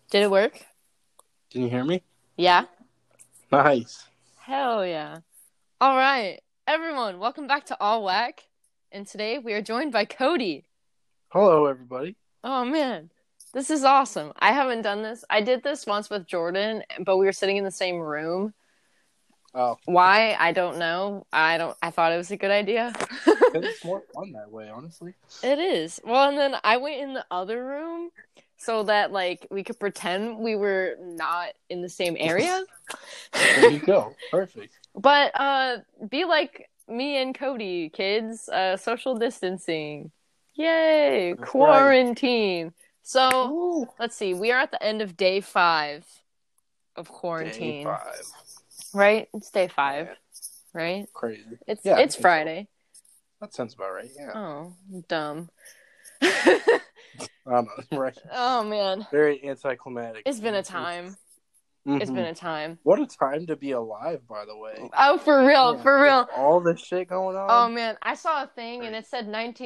Did it work? Can you hear me? Yeah? Nice. Hell yeah. All right. Everyone, welcome back to All Whack. And today we are joined by Cody. Hello, everybody. Oh, man. This is awesome. I haven't done this. I did this once with Jordan, but we were sitting in the same room. Oh, Why? I don't know. I thought it was a good idea. it's more fun that way, honestly. It is. Well, and then I went in the other room so that, we could pretend we were not in the same area. There you go. Perfect. But be like me and Cody, kids. Social distancing. Yay! That's Quarantine. right. So Woo. let's see. We are at the end of day 5 of quarantine. Day 5. Right? It's day 5. Man. Right? Crazy. It's Friday. So. That sounds about right. Yeah. Oh, dumb. I don't know. Right. Oh man. Very anticlimactic. It's been a time. Mm-hmm. It's been a time. What a time to be alive, by the way. Oh, for real, yeah, for real. All this shit going on. Oh, man. I saw a thing, and it said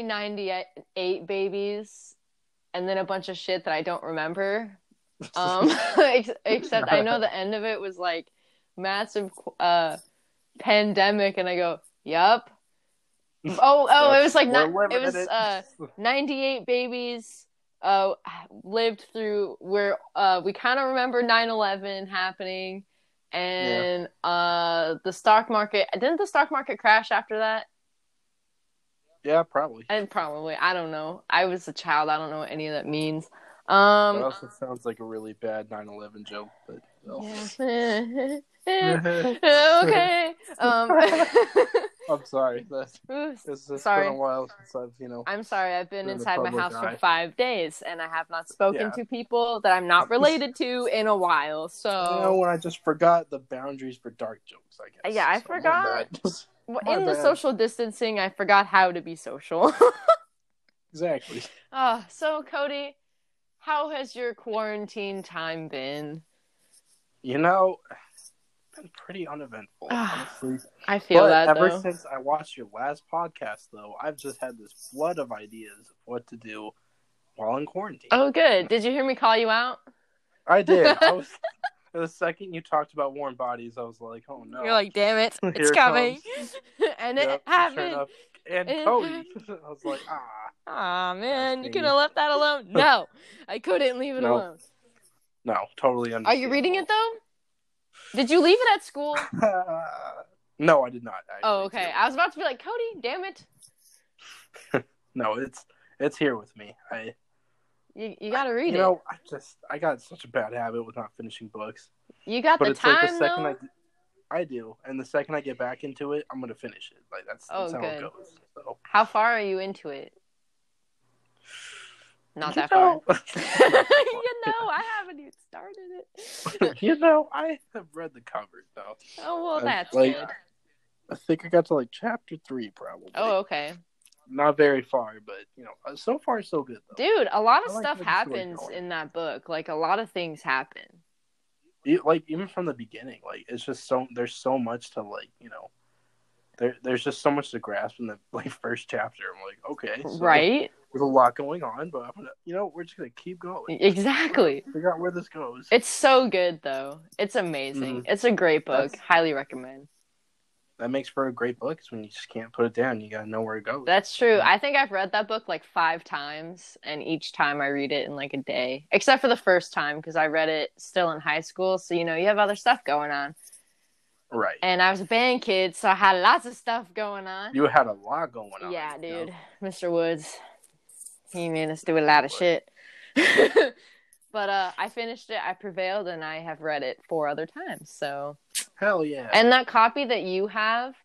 1998 babies, and then a bunch of shit that I don't remember. Except I know the end of it was, massive pandemic, and I go, yup. Oh, it was 98 babies lived through where we kind of remember 9/11 happening, and the stock market. Didn't the stock market crash after that? Yeah, probably. And probably. I don't know. I was a child. I don't know what any of that means. That also sounds like a really bad 9/11 joke, but yeah. Okay. I'm sorry. It's just been a while since I've, I'm sorry. I've been inside my house for 5 days, and I have not spoken to people that I'm not related to in a while. So when I just forgot the boundaries for dark jokes, I guess. Yeah, I forgot. In the social distancing, I forgot how to be social. Exactly. So Cody, how has your quarantine time been? Been pretty uneventful, honestly. I feel that, ever though. since I watched your last podcast, though, I've just had this flood of ideas of what to do while in quarantine. Oh, good. Did you hear me call you out? I did. The second you talked about warm bodies, I was like, oh, no. You're like, damn it, it's coming. And it happened. And Cody. I was like, Aw, man, you could have left that alone. No, I couldn't leave it alone. No, totally understandable. Are you reading it, though? Did you leave it at school? No, I did not. Oh, okay. I was about to be like, Cody, damn it. No, it's here with me. You gotta read it. I got such a bad habit with not finishing books. You got the time, though? I do, and the second I get back into it, I'm gonna finish it. That's how it goes. So. How far are you into it? Not that far. I haven't even started it. I have read the covers, though. Oh, well, that's good. I think I got to, chapter 3, probably. Oh, okay. Not very far, but, so far, so good, though. Dude, a lot of stuff happens in that book. A lot of things happen. Even from the beginning, it's just there's so much to, there's just so much to grasp in the, first chapter. I'm like, okay. So right? There's a lot going on, but I'm gonna, we're just gonna keep going. Exactly. Figure out where this goes. It's so good, though. It's amazing. Mm-hmm. It's a great book. Highly recommend. That makes for a great book, is when you just can't put it down. You gotta know where it goes. That's true. I think I've read that book 5 times, and each time I read it in a day. Except for the first time, because I read it still in high school, so you have other stuff going on. Right. And I was a band kid, so I had lots of stuff going on. You had a lot going on. Yeah, dude. Mr. Woods. He made us do a lot of shit. But I finished it, I prevailed, and I have read it 4 other times, so. Hell yeah. And that copy that you have,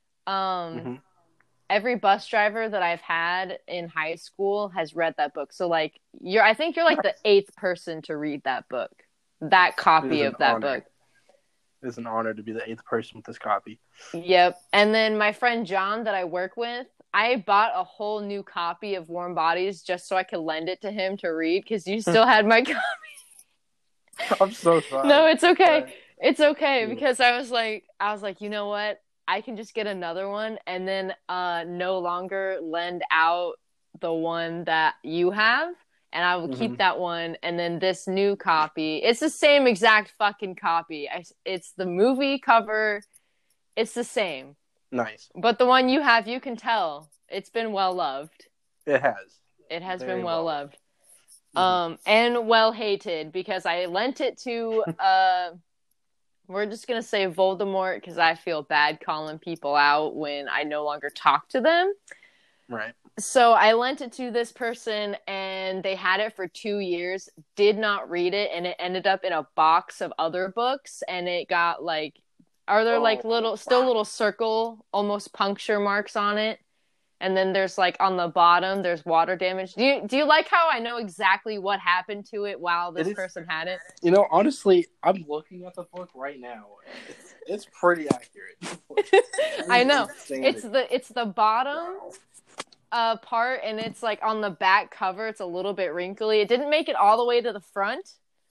every bus driver that I've had in high school has read that book. So, I think you're the 8th person to read that book. That copy of that book. It's an honor to be the 8th person with this copy. Yep. And then my friend John that I work with, I bought a whole new copy of Warm Bodies just so I could lend it to him to read because you still had my copy. I'm so sorry. No, it's okay. It's okay because I was like, you know what? I can just get another one and then no longer lend out the one that you have. and I will keep that one. And then this new copy, it's the same exact fucking copy. It's the movie cover. It's the same. Nice. But the one you have, you can tell it's been well loved. It has. It has been well loved. And well hated, because I lent it to, we're just going to say Voldemort, because I feel bad calling people out when I no longer talk to them. Right. So I lent it to this person, and they had it for 2 years, did not read it, and it ended up in a box of other books, and it got like, are there like little circle, almost puncture marks on it? And then there's like on the bottom, there's water damage. Do you like how I know exactly what happened to it while this person had it? You know, honestly, I'm looking at the book right now. It's pretty accurate. I know. It's the bottom part, and it's like on the back cover. It's a little bit wrinkly. It didn't make it all the way to the front.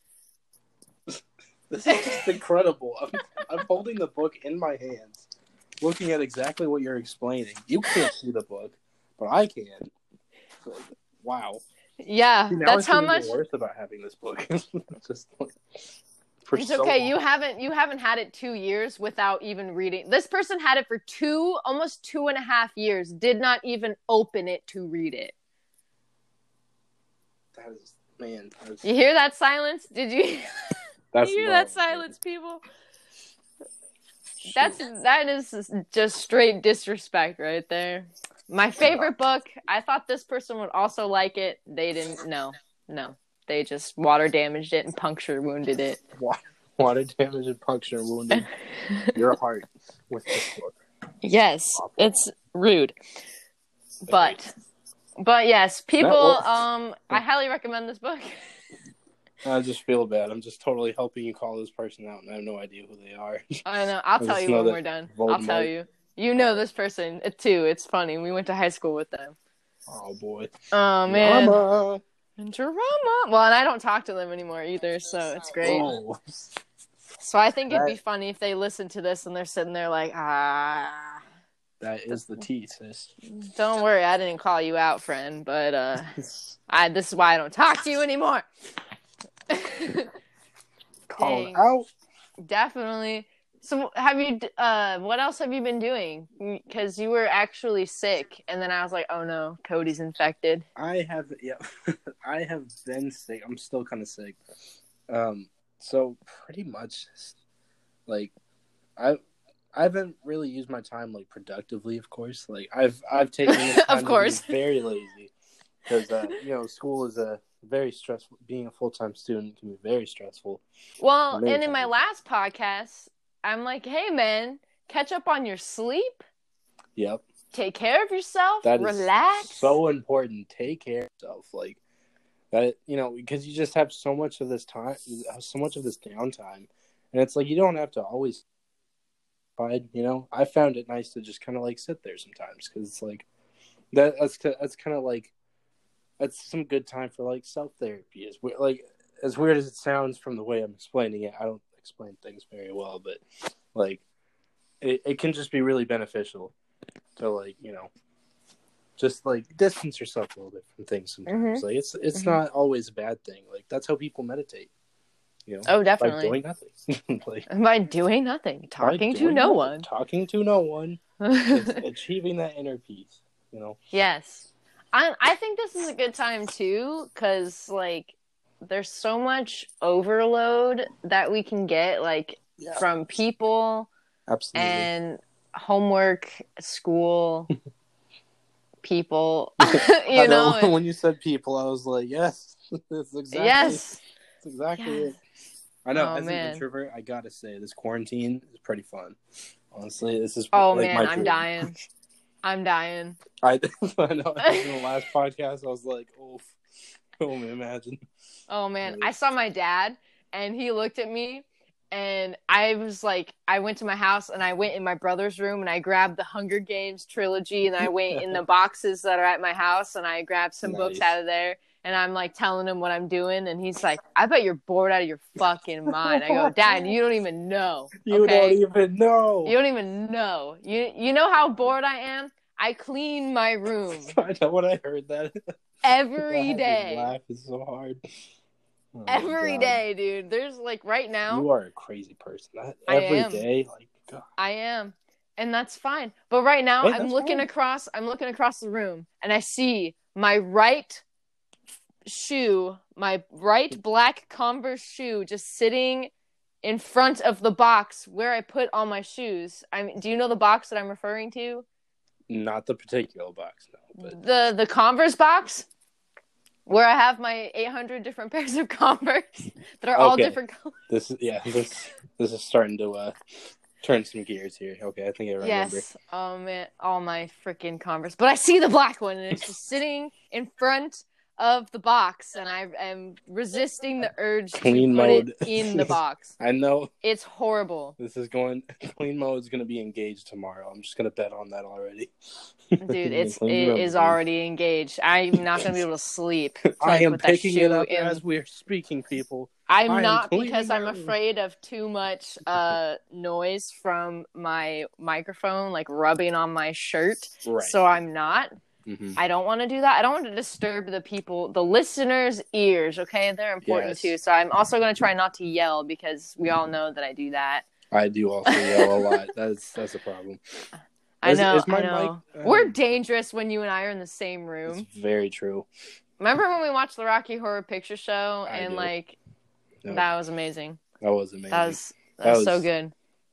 This is just incredible. I'm holding the book in my hands, looking at exactly what you're explaining. You can't see the book, but I can. Wow. Yeah, see, that's how much worse about having this book. Just like, it's okay. You haven't had it 2 years without even reading. This person had it for almost 2.5 years. Did not even open it to read it. That is, man. You hear that silence? Did you? That's you hear that silence, people? That is just straight disrespect right there. My favorite book. I thought this person would also like it. They didn't. No. They just water damaged it and puncture wounded it. Water damage and puncture wounded your heart with this book. Yes, it's rude. But yes, people. I highly recommend this book. I just feel bad. I'm just totally helping you call this person out, and I have no idea who they are. I know. I'll tell you when we're done. I'll tell you. You know this person too. It's funny. We went to high school with them. Oh boy. Oh man. Drama. Well, and I don't talk to them anymore either, so it's great. Oh. So I think it'd be funny if they listen to this and they're sitting there like, That is the tea, sis. Don't worry, I didn't call you out, friend, but this is why I don't talk to you anymore. Call out. Definitely. So have you what else have you been doing? Because you were actually sick, and then I was like, oh no, Cody's infected. I have been sick. I'm still kind of sick. So pretty much like I haven't really used my time like productively, of course. Like I've taken this time of course to be very lazy, because school is a very stressful. Being a full-time student can be very stressful. Well, and in my last podcast, I'm like, hey man, catch up on your sleep. Yep. Take care of yourself. That relax. Is so important. Take care of yourself. Like that, because you just have so much of this time, so much of this downtime, and it's like you don't have to always. I found it nice to just kind of like sit there sometimes, because it's like that's kind of like. That's some good time for like self-therapy. As weird as it sounds from the way I'm explaining it, I don't explain things very well, but like it can just be really beneficial to like, just like distance yourself a little bit from things sometimes. Like it's not always a bad thing. Like that's how people meditate. Oh, definitely. By doing nothing. By doing nothing. Talking to no one. Talking to no one. Achieving that inner peace, Yes. I think this is a good time too, because like there's so much overload that we can get from people. Absolutely. And homework, school, people. When you said people, I was like, yes, that's exactly it. I know. As an introvert, I gotta say this quarantine is pretty fun. Honestly, this is. Oh man, I'm dying. I'm dying. I know. In the last podcast, I was like, "Oh, imagine." Oh man, I saw my dad, and he looked at me, and I was like, I went to my house, and I went in my brother's room, and I grabbed the Hunger Games trilogy, and I went in the boxes that are at my house, and I grabbed some books out of there, and I'm like telling him what I'm doing, and he's like, "I bet you're bored out of your fucking mind." I go, "Dad, you don't even know. You don't even know. You don't even know. You know how bored I am? I clean my room. I know when I heard that. Every day. Laugh is so hard. Oh every day, dude. There's like right now. You are a crazy person. Every day, like God. I am. And that's fine. But right now I'm looking across the room and I see my right shoe, my right black Converse shoe just sitting in front of the box where I put all my shoes. Do you know the box that I'm referring to? Not the particular box, no. But... The Converse box? Where I have my 800 different pairs of Converse that are all different colors. This is starting to turn some gears here. Okay, I think I remember. Yes. Oh man, all my freaking Converse. But I see the black one and it's just sitting in front of the box, and I am resisting the urge to put it in the box. I know. It's horrible. Clean mode is going to be engaged tomorrow. I'm just going to bet on that already. Dude, it is already engaged. I'm not going to be able to sleep. I am picking it up as we're speaking, people. I'm not, because I'm afraid of too much noise from my microphone, like rubbing on my shirt. Right. So I'm not. Mm-hmm. I don't want to do that. I don't want to disturb the listeners' ears, okay? They're important too. So I'm also going to try not to yell, because we all know that I do that. I do also yell a lot. That's a problem. I know. We're dangerous when you and I are in the same room. It's very true. Remember when we watched the Rocky Horror Picture Show that was amazing. That was amazing. That was so good.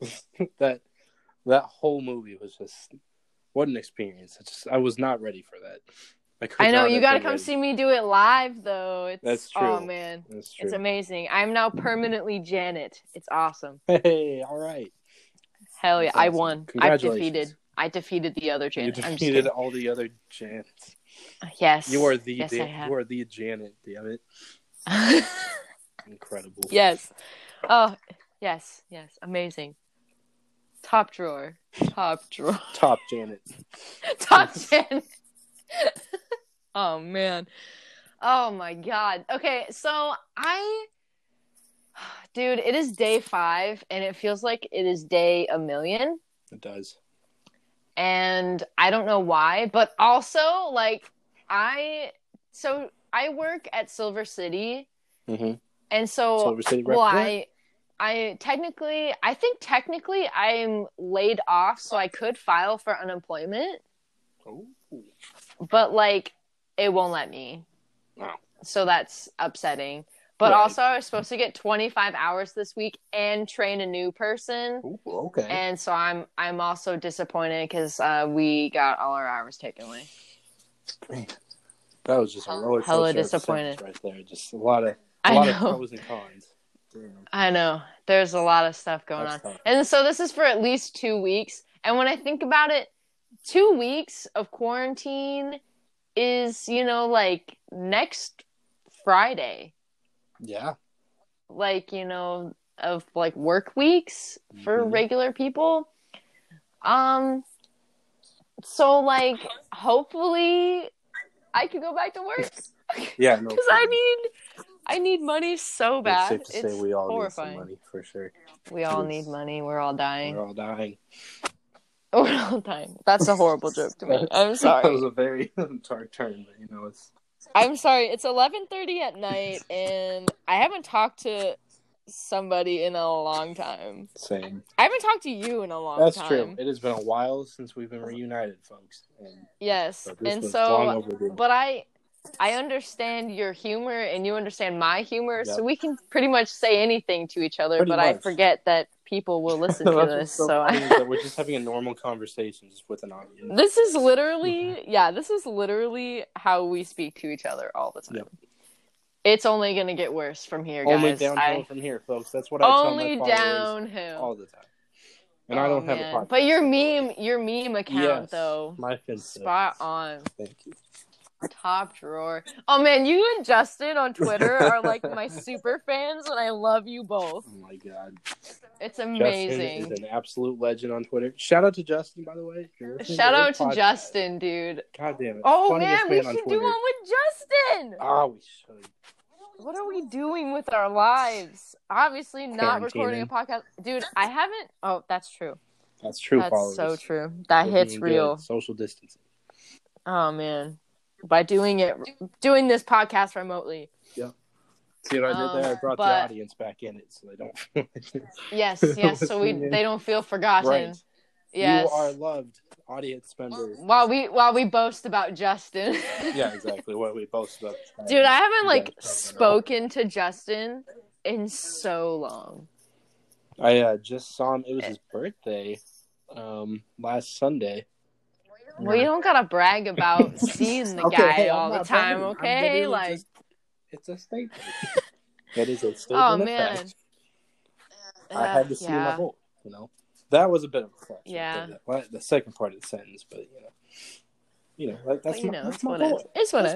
that whole movie was just... What an experience. I was not ready for that. I know. You got to come see me do it live, though. That's true. Oh, man. That's true. It's amazing. I'm now permanently Janet. It's awesome. Hey, all right. Hell yeah. Awesome. I won. I defeated the other Janet. You defeated all the other Janets. Yes. You are the Janet, damn it. Incredible. Yes. Oh, yes. Amazing. Top drawer. Top Janet. Top Janet. Oh, man. Oh, my God. Okay, so Dude, it is day 5, and it feels like it is day 1,000,000. It does. And I don't know why, but also, like, I work at Silver City. Mm-hmm. And so, Silver City I think technically I'm laid off, so I could file for unemployment. Oh. But, like, it won't let me. Oh. So that's upsetting. But also, I was supposed to get 25 hours this week and train a new person. Ooh, okay. And so I'm also disappointed because we got all our hours taken away. That was just a roller coaster. Hella disappointed right there. Just a lot of pros and cons. Damn. I know. There's a lot of stuff going on. Tough. And so this is for at least 2 weeks. And when I think about it, 2 weeks of quarantine is, like next Friday. Yeah. Like, of like work weeks for regular people. So like hopefully I could go back to work. Yeah, no. Because I need money so bad. It's safe to say we all horrifying. Need some money for sure. We all need money. We're all dying. We're all dying. We're all dying. That's a horrible joke to me. I'm sorry. That was a very dark turn, but it's. I'm sorry. It's 11:30 at night, and I haven't talked to somebody in a long time. Same. I haven't talked to you in a long time. That's true. It has been a while since we've been reunited, folks. Yes, but I understand your humor, and you understand my humor, so we can pretty much say anything to each other. I forget that people will listen to this. So that we're just having a normal conversation just with an audience. This is literally how we speak to each other all the time. Yep. It's only going to get worse from here, guys. Only downhill from here, folks. That's what I tell my followers downhill all the time. And I don't have a podcast. But your meme account, though. My spot on. Thank you. Top drawer. Oh man, you and Justin on Twitter are like my super fans, and I love you both. Oh my god, it's amazing. Justin is an absolute legend on Twitter. Shout out to Justin, by the way. Shout out to Justin, dude. God damn it. Oh man, we should do one with Justin. Oh, we should. What are we doing with our lives? Obviously not recording a podcast. Dude, I haven't... Oh, that's true. That's true. That's followers. So true. That hits real. Social distancing. Oh man, by doing this podcast remotely. Yeah. See what I did there? I brought the audience back in it, so they don't. yes. So they don't feel forgotten. Right. Yes. You are loved, audience members. While we boast about Justin. Yeah, exactly. What we boast about. Dude, I haven't spoken to Justin in so long. I just saw him. It was his birthday, last Sunday. Well, you don't gotta brag about seeing the guy all the time, okay? It's a statement. It is a statement. Oh man, fact. I had to see him at home. That was a bit of a flex. Yeah. The second part of the sentence, but that's my boy. It's whatever.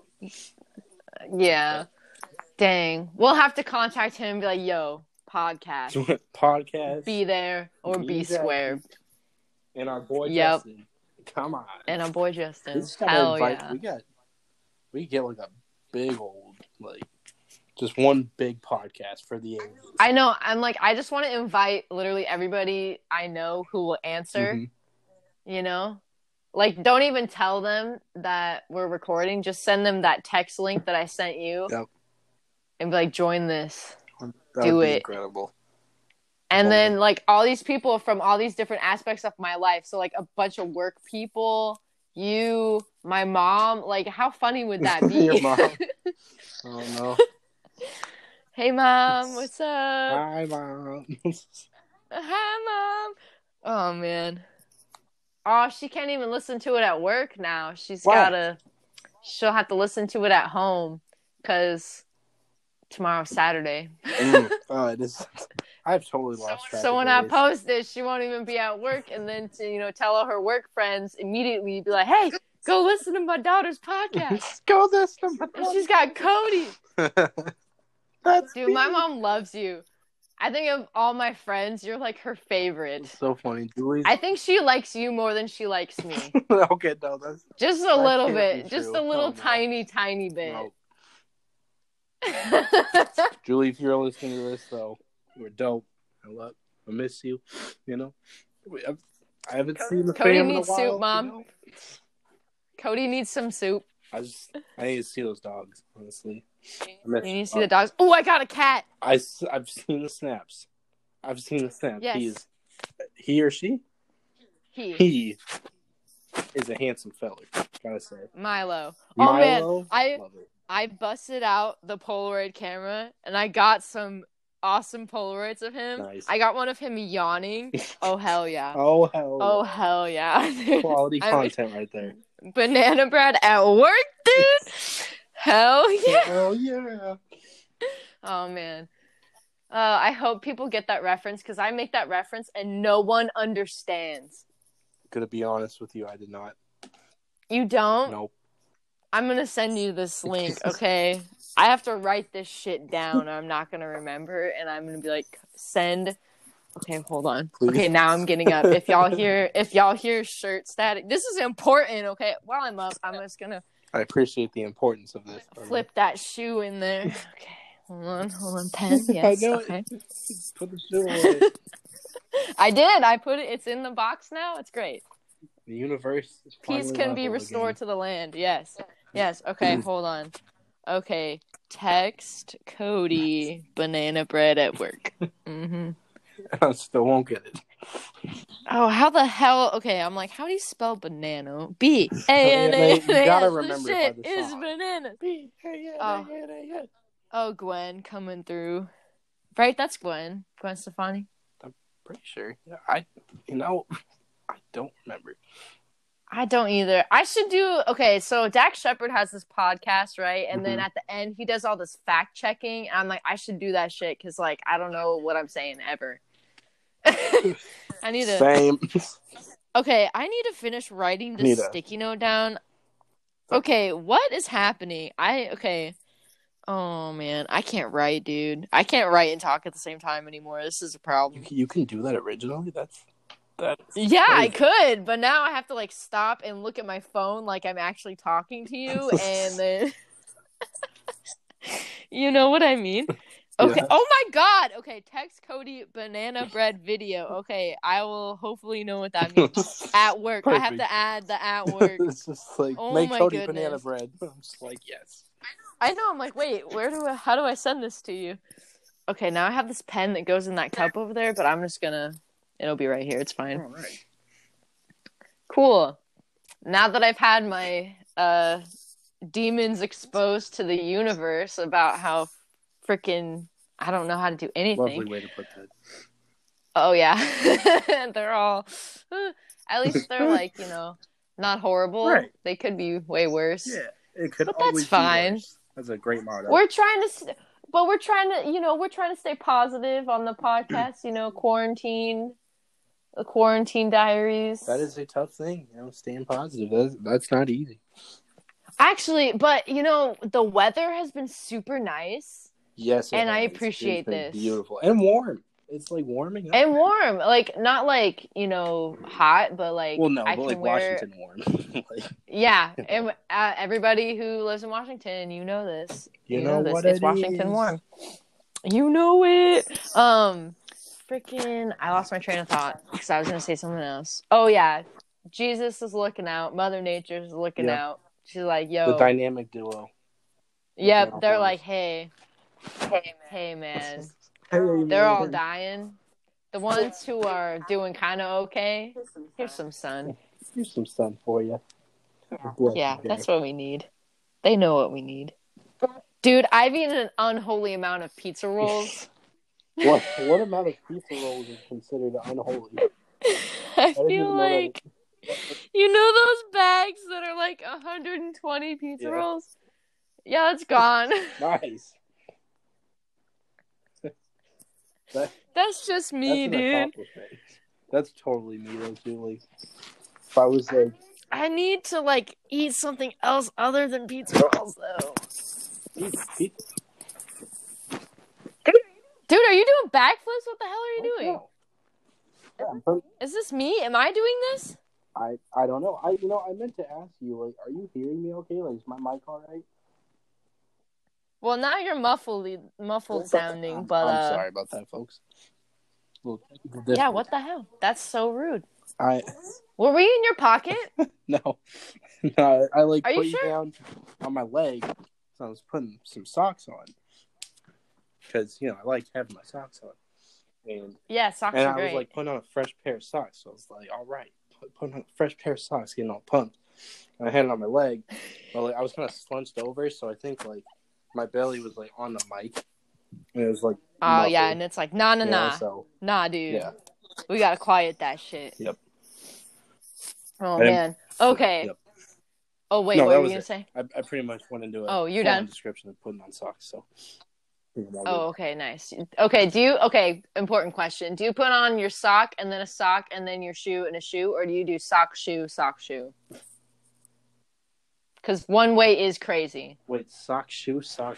Yeah. Dang, we'll have to contact him and be like, "Yo, podcast, be there or be square." And our boy Justin. Come on. And our boy Justin. Hell yeah. We get a big old, just one big podcast for the ages. I know. I just want to invite literally everybody I know who will answer. Mm-hmm. Don't even tell them that we're recording. Just send them that text link that I sent you. Yep. And be like, join this. That Do would be it. Incredible. And then, all these people from all these different aspects of my life. So, a bunch of work people, you, my mom. How funny would that be? Your mom. Oh, no. Hey, Mom. What's up? Hi, Mom. Hi, Mom. Oh, man. Oh, she can't even listen to it at work now. She'll have to listen to it at home because tomorrow's Saturday. It is. I've totally lost track. So when I post this, she won't even be at work, and then to tell all her work friends immediately, be like, "Hey, go listen to my daughter's podcast. Go listen to my daughter's. She's got Cody." Dude, my mom loves you. I think of all my friends, you're her favorite. It's so funny, Julie. I think she likes you more than she likes me. Okay, no, that's just a little bit, just a little tiny bit. No. Julie, if you're listening to this, though, we're dope. I miss you. I haven't seen the Cody fam needs in a while, soup, Mom. Cody needs some soup. I need to see those dogs, honestly. You need to see the dogs. Oh, I got a cat. I've seen the snaps. Yes. He or she? He is a handsome fella, gotta say. Milo. Oh, man. I busted out the Polaroid camera, and I got some awesome Polaroids of him. Nice. I got one of him yawning. Oh, hell yeah. Oh, hell yeah. Quality content right there. Banana bread at work, dude. Hell yeah. Hell yeah. Oh, man. I hope people get that reference, because I make that reference, and no one understands. Gonna be honest with you, I did not. You don't? Nope. I'm going to send you this link, okay? I have to write this shit down. I'm not going to remember. And I'm going to be like, send. Okay, hold on. Please. Okay, now I'm getting up. If y'all hear shirt static, this is important, okay? While I'm up, I'm just going to. I appreciate the importance of this. Flip that shoe in there. Okay, hold on. Pen, yes, okay. Put the shoe away. I did. I put it. It's in the box now. It's great. The universe is peace can be restored to the land. Yes. Okay, hold on. Okay, text Cody banana bread at work. Mm-hmm. I still won't get it. Oh, how the hell? Okay, I'm like, how do you spell banana? B-A-N-A-N-A. You gotta remember shit by the is song. banana. B-A-N-A-N-A. Oh, Gwen coming through. Right, that's Gwen. Gwen Stefani. I'm pretty sure. Yeah, I don't remember. I don't either. I should do... Okay, so Dax Shepard has this podcast, right? And then at the end, he does all this fact-checking. And I'm like, I should do that shit because, I don't know what I'm saying ever. I need to... Same. Okay, I need to finish writing this sticky note down. Okay, what is happening? Okay. Oh, man. I can't write, dude. I can't write and talk at the same time anymore. This is a problem. You can do that originally? That's yeah, crazy. I could, but now I have to stop and look at my phone like I'm actually talking to you, and then you know what I mean. Okay. Yeah. Oh my God. Okay. Text Cody banana bread video. Okay. I will hopefully know what that means. At work. Perfect. I have to add the at work. It's just like, make Cody banana bread. I'm just like, yes. I know. I'm like, wait, how do I send this to you? Okay. Now I have this pen that goes in that cup over there, but I'm just it'll be right here. It's fine. All right. Cool. Now that I've had my demons exposed to the universe about how freaking I don't know how to do anything. Lovely way to put that. Oh yeah. They're all at least they're like, not horrible. Right. They could be way worse. Yeah, it could but always that's fine. Be worse. That's a great motto. We're trying to stay positive on the podcast, quarantine. The quarantine diaries. That is a tough thing, staying positive. That's not easy. Actually, but the weather has been super nice. Yes, and I appreciate this. Beautiful and warm. It's like warming up. And warm, like not like hot, but like Washington warm. Yeah, and everybody who lives in Washington, this. You know this. What it's it Washington is. Warm. You know it. Freaking! I lost my train of thought because I was gonna say something else. Oh yeah, Jesus is looking out. Mother Nature is looking out. She's like, yo. The dynamic duo. Yep, they're like, hey man. They're all dying. The ones who are doing kind of okay, here's some sun. Here's some sun for you. Yeah, that's what we need. They know what we need. Dude, I've eaten an unholy amount of pizza rolls. What amount of pizza rolls is considered unholy? I feel like those bags that are like 120 pizza rolls? Yeah, it's gone. Nice. That's just me, dude. That's totally me though too. Like, if I was like, I need to eat something else other than pizza rolls though. Pizza. Dude, are you doing backflips? What the hell are you doing? Yeah, is this me? Am I doing this? I don't know. I meant to ask you, are you hearing me okay? Is my mic all right? Well, now you're muffled sounding, but I'm sorry about that, folks. Yeah, what the hell? That's so rude. Were we in your pocket? No. I put you down on my leg, so I was putting some socks on. Because, I like having my socks on. And socks are great. And I was putting on a fresh pair of socks. So I was like, all right, putting on a fresh pair of socks, getting all pumped. And I had it on my leg. But I was kind of slunched over, so I think my belly was on the mic. And it was oh, muffled. Yeah, and it's nah. So, nah, dude. Yeah. We got to quiet that shit. Yep. Oh, man. Okay. Yep. Oh, wait, what were you going to say? I pretty much went into you're done? Description of putting on socks, so... Oh, okay, nice. Okay, important question. Do you put on your sock and then a sock and then your shoe and a shoe, or do you do sock, shoe? Because one way is crazy. Wait, sock, shoe?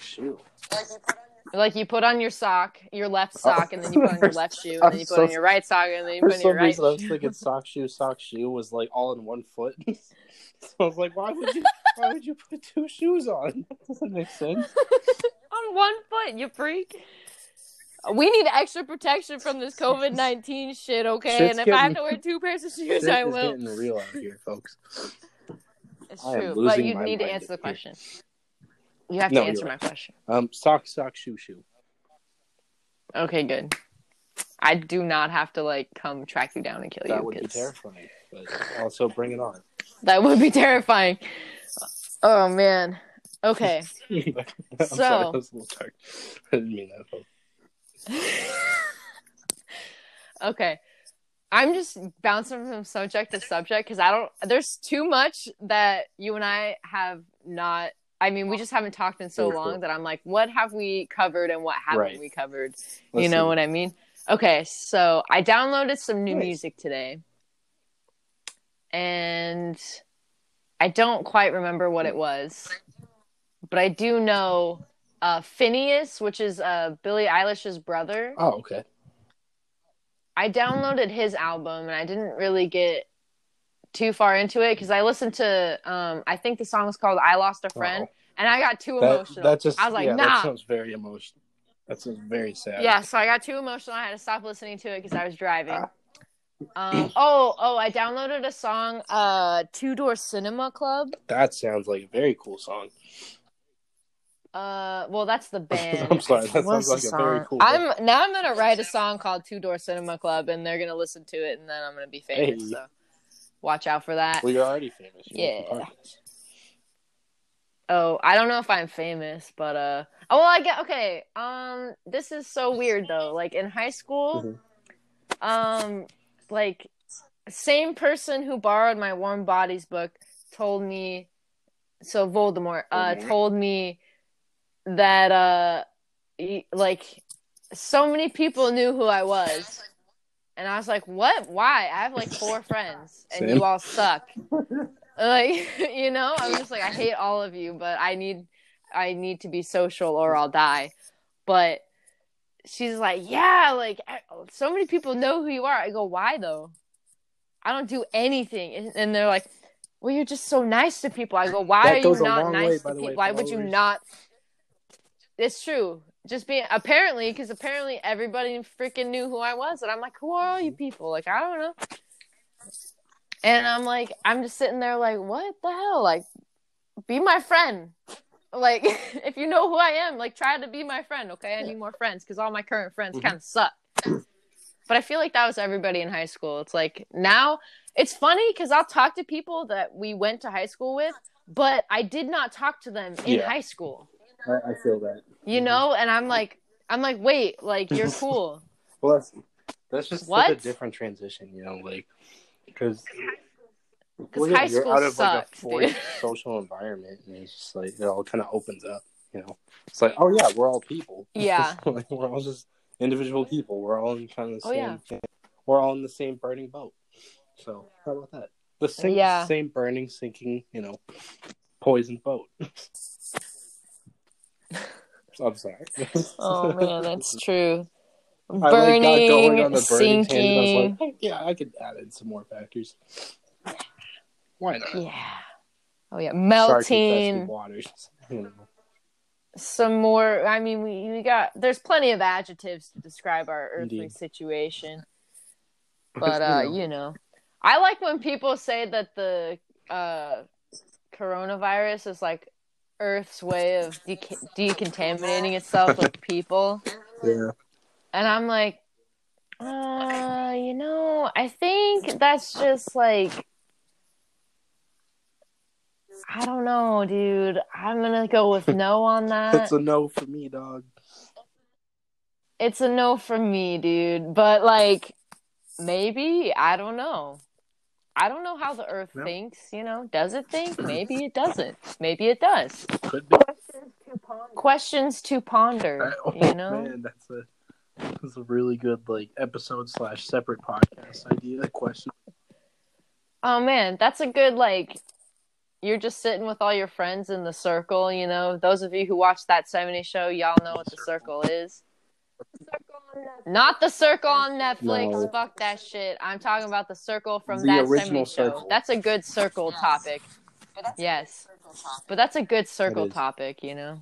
You put on your sock, your left sock, and then you put on your left shoe, and then you put on your right sock, and then you put on your right shoe. For some reason, I was thinking sock, shoe was all in one foot. So I was like, why would you put two shoes on? That doesn't make sense. On one foot, you freak. We need extra protection from this COVID-19 shit, okay? And if I have to wear two pairs of shoes, I will. It's getting real out here, folks. It's true, but you need to answer the question. You have to answer my question. Sock, shoe. Okay, good. I do not have to come track you down and kill you. That would be terrifying, but also bring it on. That would be terrifying. Oh man. Okay. I'm sorry, that was a little dark. I didn't mean that. Okay. I'm just bouncing from subject to subject because there's too much that you and I have not. I mean, we just haven't talked in so long that I'm like, what have we covered and what haven't we covered? You know what I mean? Okay, so I downloaded some new music today. And I don't quite remember what it was. But I do know Phineas, which is Billie Eilish's brother. Oh, okay. I downloaded his album, and I didn't really get too far into it because I listened to, I think the song was called I Lost a Friend, and I got too emotional. I was like, nah. That sounds very emotional. That's very sad. Yeah, so I got too emotional. I had to stop listening to it because I was driving. I downloaded a song, Two Door Cinema Club. That sounds like a very cool song. Well, that's the band. I'm sorry, that sounds like a very cool band. I'm gonna write a song called Two Door Cinema Club, and they're gonna listen to it, and then I'm gonna be famous. Hey. So watch out for that. Well, you're already famous. Yeah. Oh, I don't know if I'm famous, but I get okay. This is so weird though. Like in high school, like same person who borrowed my Warm Bodies book told me. So Voldemort told me that like so many people knew who I was, and I was like, what? Why? I have like 4 friends, and you all suck. Like, you know, I'm just like, I hate all of you, but I need to be social or I'll die. But she's like, yeah, like so many people know who you are. I go, why though? I don't do anything. And they're like, well, you're just so nice to people. I go, why are you not nice to people? Why would you not? It's true. Just being because apparently everybody freaking knew who I was, and I'm like, who are all you people? Like, I don't know. And I'm like, I'm just sitting there like, what the hell? Like, be my friend. Like, if you know who I am, like, try to be my friend, okay? I need more friends because all my current friends kind of suck. But I feel like that was everybody in high school. It's like, now, it's funny because I'll talk to people that we went to high school with, but I did not talk to them in high school. I feel that. You know? And I'm like, wait, like, you're cool. Well, that's just such a different transition, you know, like, because high school out of sucks, like a forced social environment, and it's just like it all kind of opens up, you know. It's like, oh yeah, we're all people. Yeah, like, we're all just individual people. We're all in kind of the same thing. We're all in the same burning boat. So how about that? The same burning, sinking, you know, poison boat. I'm sorry. Oh man, that's true. Burning, sinking. I was like, yeah, I could add in some more factors. Why not? Yeah. Oh yeah, melting. Waters. Some more. I mean, we got. There's plenty of adjectives to describe our earthly situation. But you know, I like when people say that the coronavirus is like Earth's way of decontaminating itself with people. Yeah. And I'm like, you know, I think that's just like, I don't know, dude. I'm gonna go with no on that. It's a no for me, dog. It's a no for me, dude. But like, maybe, I don't know. I don't know how the Earth thinks, you know. Does it think? Maybe it doesn't. Maybe it does. Could be. Questions to ponder, you know? Man, that's a really good like episode / separate podcast idea. Question. Oh man, that's a good like. You're just sitting with all your friends in the circle, you know. Those of you who watch That 70s Show, y'all know what the circle is. Not the circle on Netflix. No. Fuck that shit. I'm talking about the circle from That 70s Show. That's a good circle topic. Yes. But that's a good circle topic, you know.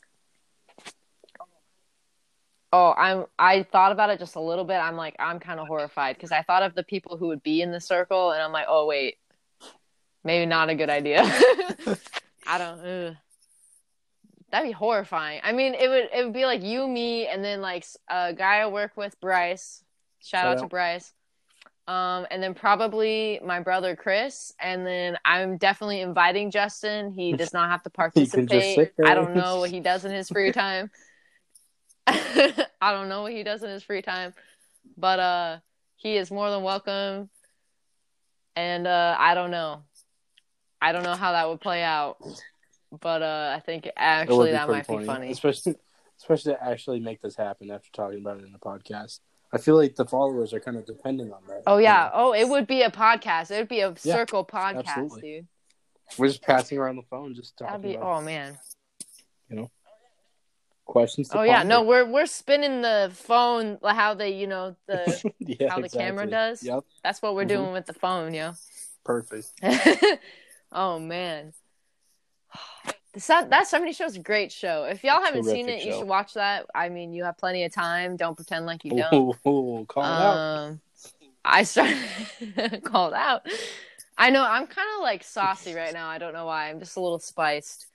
Oh, I thought about it just a little bit. I'm kind of horrified because I thought of the people who would be in the circle, and I'm like, oh wait, maybe not a good idea. I don't. That'd be horrifying. I mean, it would be like you, me, and then like a guy I work with, Bryce. Shout out to Bryce. And then probably my brother Chris, and then I'm definitely inviting Justin. He does not have to participate. I don't know what he does in his free time. I don't know what he does in his free time, but he is more than welcome. And I don't know how that would play out, but I think actually that might be funny, especially to actually make this happen after talking about it in the podcast. I feel like the followers are kind of depending on that. Oh yeah, it would be a podcast. It would be a circle podcast, absolutely. Dude. We're just passing around the phone, just talking. That'd be oh man, you know. Questions to ponder. No, we're spinning the phone how they, you know, the how the camera does. Yep. That's what we're doing with the phone, yo. Perfect. Oh man. That 70 Show is a great show. If y'all haven't seen Terrific it, show. you should watch that. I mean, you have plenty of time. Don't pretend like you don't. Ooh, call it out. I started called out. I know I'm kind of like saucy right now. I don't know why. I'm just a little spiced.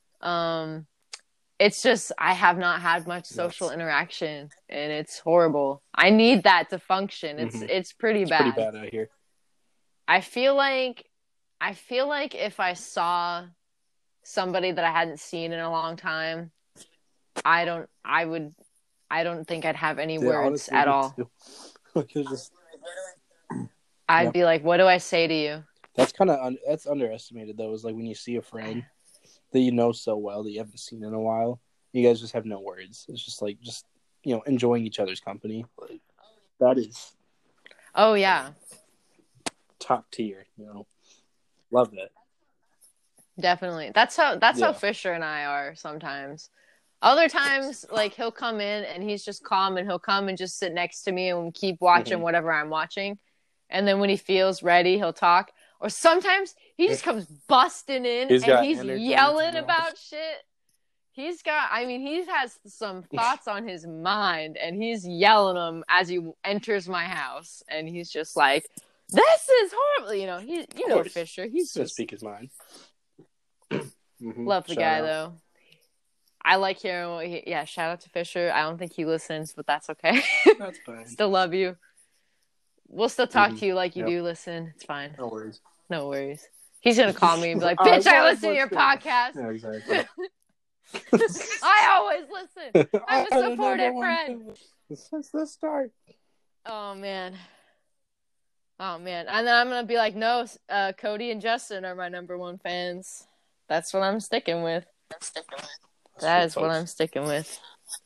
It's just I have not had much social interaction, and it's horrible. I need that to function. It's pretty bad. Pretty bad out here. I feel like if I saw somebody that I hadn't seen in a long time, I don't think I'd have any words at all. I'd be like, what do I say to you? That's kind of that's underestimated though. Is like when you see a friend that you know so well that you haven't seen in a while, you guys just have no words. It's just like enjoying each other's company. Like that is. Oh yeah. Top tier, love that. Definitely. That's how Fisher and I are sometimes. Other times, like he'll come in and he's just calm, and he'll come and just sit next to me and keep watching whatever I'm watching. And then when he feels ready, he'll talk. Or sometimes he just comes busting in and he's yelling about shit. He has some thoughts on his mind, and he's yelling them as he enters my house, and he's just like, "This is horrible." Fisher. He's gonna speak his mind. Love the guy though. I like hearing what shout out to Fisher. I don't think he listens, but that's okay. That's fine. Still love you. We'll still talk to you like you do listen. It's fine. No worries. He's gonna call me and be like, "Bitch, I listen to your podcast." Yeah, exactly. I always listen. I'm a supportive friend. Since the start. Oh man. And then I'm gonna be like, no, Cody and Justin are my number one fans. That's what I'm sticking with. That is what I'm sticking with.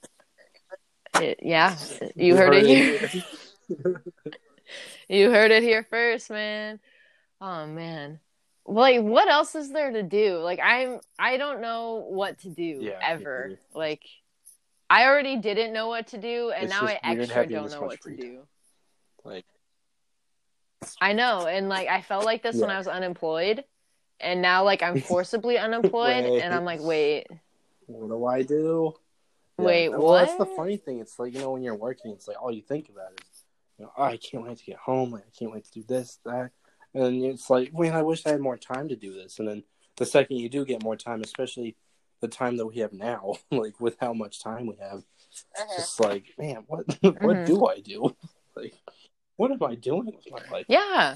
You heard it here. You heard it here first, man. Oh man. Like, what else is there to do? Like, I don't know what to do ever. Like, I already didn't know what to do, and now I extra don't know what to do. Like, I know, and like I felt like this when I was unemployed, and now like I'm forcibly unemployed, and I'm like, wait, what do I do? Wait, what? Well, that's the funny thing. It's like, when you're working, it's like all you think about is, oh, I can't wait to get home. Like, I can't wait to do this, that. And it's like, man, I wish I had more time to do this. And then the second you do get more time, especially the time that we have now, like with how much time we have, it's just like, man, what do I do? Like, what am I doing with my life? Yeah.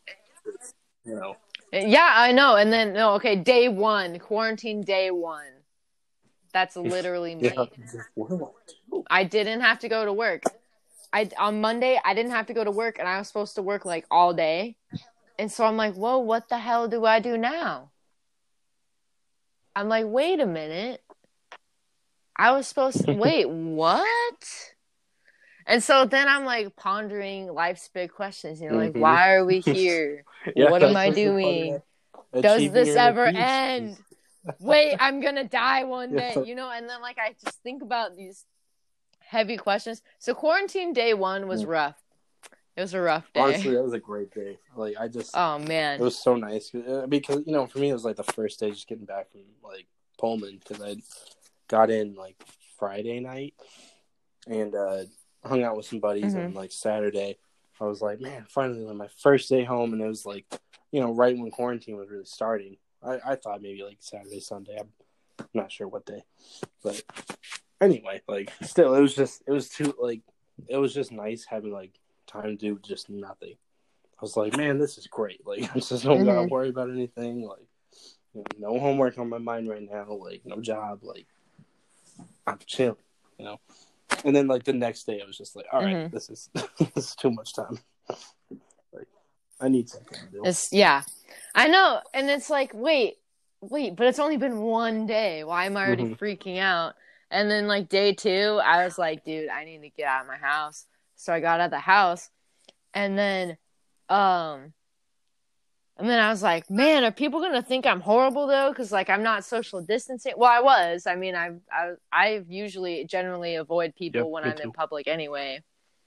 Yeah, I know. And then, day one, quarantine day one. That's literally me. What do I do? I didn't have to go to work. On Monday, I didn't have to go to work, and I was supposed to work like all day. And so I'm like, whoa, what the hell do I do now? I'm like, wait a minute. I was supposed to, wait, what? And so then I'm like pondering life's big questions, like, why are we here? What am I doing? Does this ever end? Wait, I'm going to die one day, and then like I just think about these heavy questions. So quarantine day one was rough. It was a rough day. Honestly, that was a great day. Like, oh man, it was so nice because for me it was like the first day just getting back from like Pullman, because I got in like Friday night and hung out with some buddies on like Saturday. I was like, man, finally like my first day home, and it was like, right when quarantine was really starting. I thought maybe like Saturday, Sunday. I'm not sure what day, but anyway, like still, it was just nice having like time to do just nothing. I was like, man, this is great. Like, I just don't gotta worry about anything. Like, no homework on my mind right now. Like, no job. Like, I'm chilling. And then like the next day, I was just like, all right, this is too much time. Like, I need something to do. I know. And it's like, wait, but it's only been one day. Why am I already freaking out? And then like day two, I was like, dude, I need to get out of my house. So I got out of the house, and then I was like, man, are people gonna think I'm horrible though? Because like I'm not social distancing. Well, I was. I mean, I usually generally avoid people when I'm in public anyway.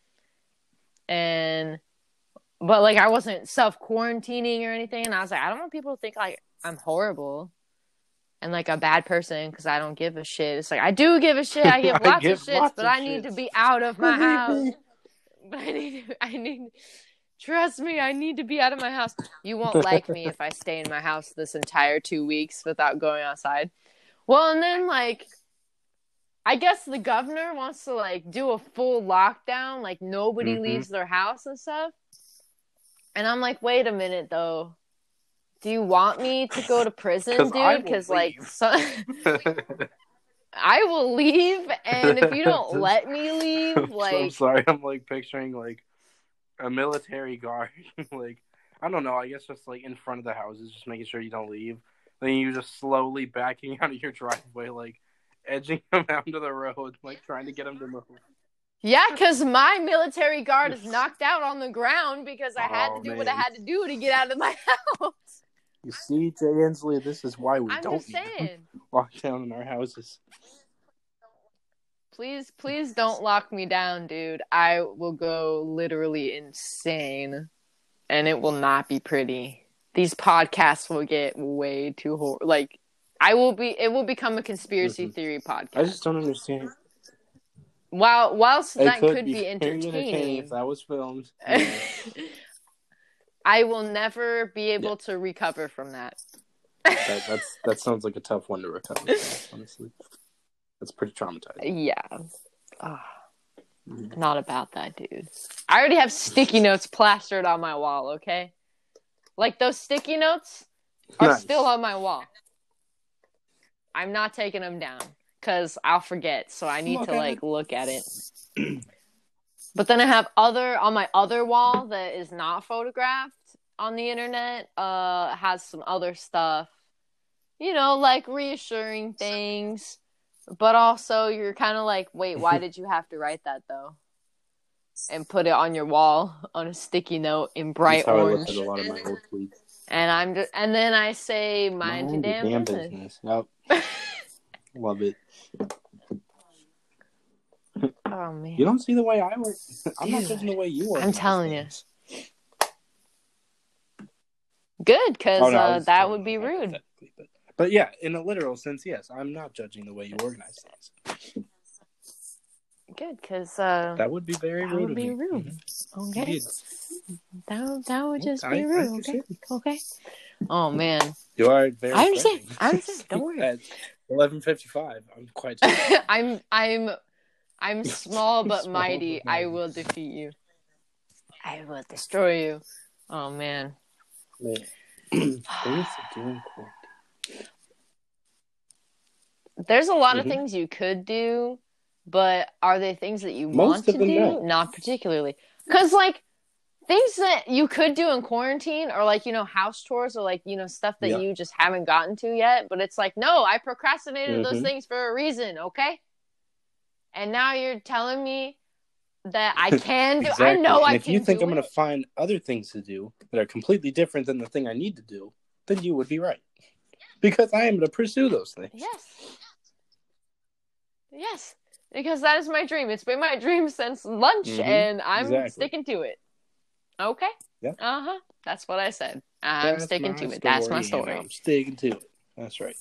But like I wasn't self-quarantining or anything, and I was like, I don't want people to think like I'm horrible. and like a bad person because I don't give a shit. It's like I do give a shit. I give lots of shits, but I need to be out of my house. But I need. Trust me, I need to be out of my house. You won't like me if I stay in my house this entire 2 weeks without going outside. Well, and then like, I guess the governor wants to like do a full lockdown, like nobody leaves their house and stuff. And I'm like, wait a minute though. Do you want me to go to prison, dude? Because like, I will leave, and if you don't let me leave, like, I'm sorry, I'm like picturing like a military guard, like I don't know, I guess just like in front of the houses, just making sure you don't leave. Then you just slowly backing out of your driveway, like edging them out to the road, like trying to get them to move. Yeah, because my military guard is knocked out on the ground because I had to do what I had to do to get out of my house. You see, Jay Inslee, this is why we don't lock down in our houses. Please don't lock me down, dude. I will go literally insane, and it will not be pretty. These podcasts will get way too like, it will become a conspiracy theory podcast. I just don't understand. Whilst that could be entertaining if that was filmed. I will never be able to recover from that. That sounds like a tough one to recover from, honestly. That's pretty traumatizing. Yeah. Not about that, dude. I already have sticky notes plastered on my wall, okay? Like, those sticky notes are still on my wall. I'm not taking them down because I'll forget, so I need to look at it. But then I have on my other wall that is not photographed on the internet, has some other stuff, like reassuring things. But also you're kind of like, wait, why did you have to write that though? And put it on your wall on a sticky note in bright orange. I look at a lot of my old tweets. And then I say, mind your damn business. Yep. Love it. Oh man. You don't see the way I work. I'm not judging the way you work. I'm telling you. Good, because that would be rude. But yeah, in a literal sense, yes, I'm not judging the way you organize things. Good, because that would be very rude. That would be rude. Okay. Indeed. That would just be rude. Okay. Oh man. You are very. I understand. Don't worry. At 11:55, I'm quite. I'm small but mighty. I will defeat you. I will destroy you. Oh man. Things are doing cool. There's a lot of things you could do, but are they things that you want to do? No. Not particularly. Because, like, things that you could do in quarantine are, like, house chores or, like, stuff that you just haven't gotten to yet. But it's like, no, I procrastinated those things for a reason, okay? And now you're telling me that I can do exactly. I know I can do it. If you think I'm going to find other things to do that are completely different than the thing I need to do, then you would be right. Because I am to pursue those things. Yes, because that is my dream. It's been my dream since lunch, and I'm sticking to it. Okay? Yeah. That's what I said. I'm sticking to it. That's my story. I'm sticking to it. That's right.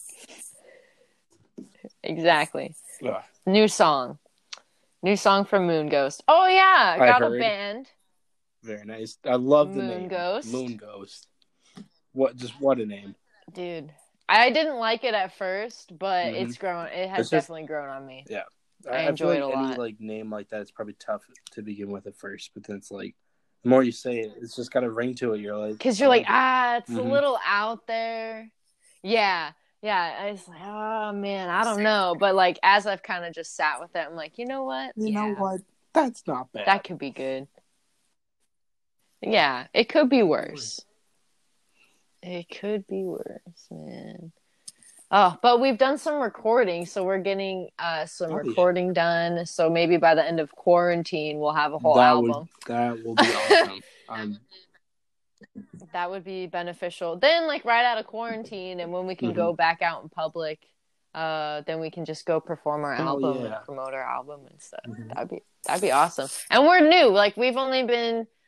Exactly. New song from Moon Ghost. Oh, yeah. Got a band. Very nice. I love the name. Moon Ghost. What a name. Dude. I didn't like it at first, but it's grown. It has definitely grown on me. Yeah, I enjoy it a lot. Any like name like that is probably tough to begin with at first, but then it's like the more you say it, it's just got a ring to it. You're like, because you're like, it's a little out there. Yeah. I was like, oh man, I don't know, but like as I've kind of just sat with it, I'm like, you know what? You know what? That's not bad. That could be good. Yeah, it could be worse. It could be worse, man. Oh, but we've done some recording, so we're getting some recording done. So maybe by the end of quarantine, we'll have a whole album. That will be awesome. That would be beneficial. Then, like, right out of quarantine, and when we can go back out in public, then we can just go perform our album and promote our album and stuff. That'd be awesome. And we're new. Like, we've only been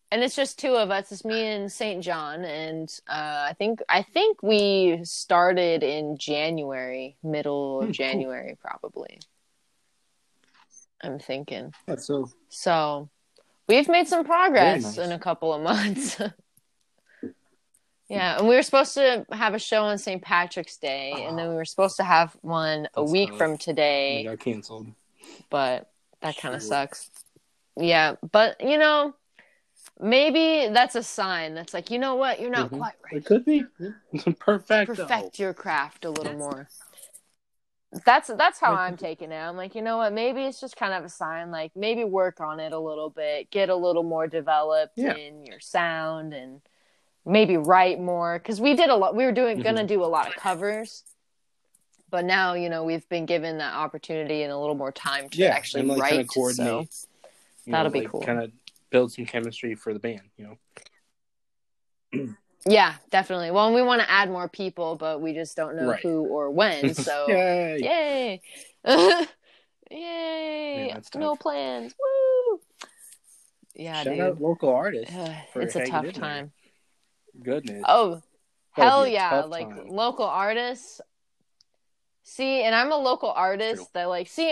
And it's just two of us. It's me and St. John, and I think we started in January, middle of January, probably. I'm thinking. That's so. We've made some progress in a couple of months. Yeah, and we were supposed to have a show on St. Patrick's Day, and then we were supposed to have one a week from today. It got canceled. But that kind of sucks. Yeah, but, maybe that's a sign. That's like, you know what? You're not quite right. It could be. Perfect your craft a little more. That's how I'm taking it. I'm like, you know what? Maybe it's just kind of a sign. Like, maybe work on it a little bit. Get a little more developed in your sound and maybe write more. Because we did a lot. We were gonna do a lot of covers. But now, we've been given that opportunity and a little more time to actually write. Kind of coordinate, so that'll be cool. Kind of build some chemistry for the band, Yeah, definitely. Well, we want to add more people, but we just don't know who or when. So, yay! Yay! Yeah, no plans. Woo! Yeah, Shout out local artists. It's a tough time. Goodness. Oh, hell yeah! Like local artists. See, and I'm a local artist that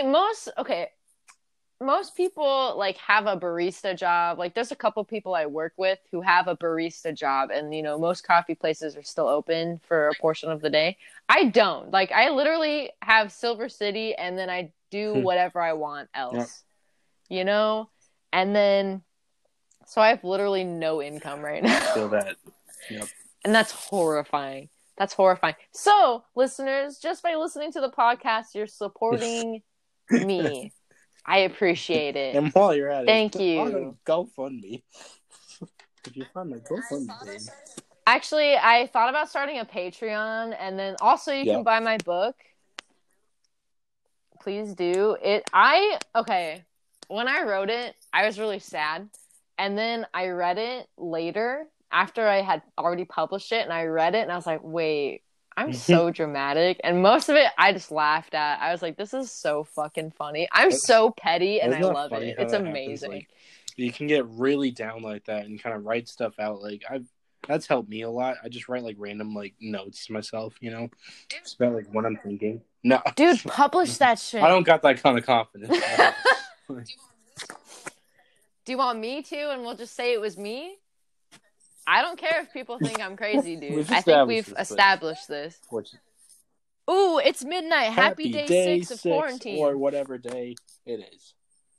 most people have a barista job. Like there's a couple people I work with who have a barista job, and most coffee places are still open for a portion of the day. I don't. Like I literally have Silver City, and then I do whatever I want else. And then so I have literally no income right now. Feel that. Yep. And that's horrifying. That's horrifying. So, listeners, just by listening to the podcast, you're supporting me. I appreciate it. And while you're at it, thank you. GoFundMe. If you find my GoFundMe page. Actually, I thought about starting a Patreon, and then also you can buy my book. Please do. When I wrote it, I was really sad. And then I read it later after I had already published it, and I read it, and I was like, wait, I'm so dramatic. And most of it, I just laughed at. I was like, this is so fucking funny. I'm so petty, and I love it. It's amazing. Like, you can get really down like that and kind of write stuff out. Like, that's helped me a lot. I just write, random, notes to myself, Just about, what I'm thinking. No. Dude, publish that shit. I don't got that kind of confidence. Do you want me to, and we'll just say it was me? I don't care if people think I'm crazy, dude. I think we've established this. Ooh, it's midnight. Happy day 6 of quarantine. Or whatever day it is.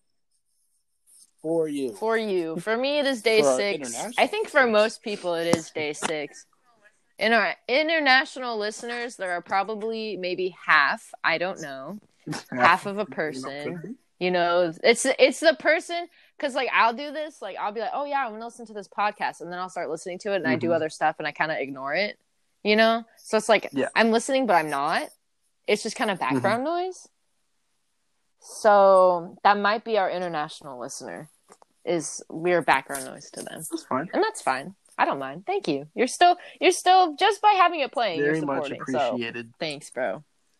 For you. For you. For me, it is day 6. I think for most people, it is day 6. In our international listeners, there are probably maybe half. I don't know. Half of a person. It's the person... Because, I'll do this. I'll be like, oh, yeah, I'm going to listen to this podcast. And then I'll start listening to it, and I do other stuff, and I kind of ignore it, So it's I'm listening, but I'm not. It's just kind of background noise. So that might be our international listener, is we're background noise to them. That's fine. And that's fine. I don't mind. Thank you. You're still, just by having it playing, very you're supporting. Much appreciated. So, thanks, bro.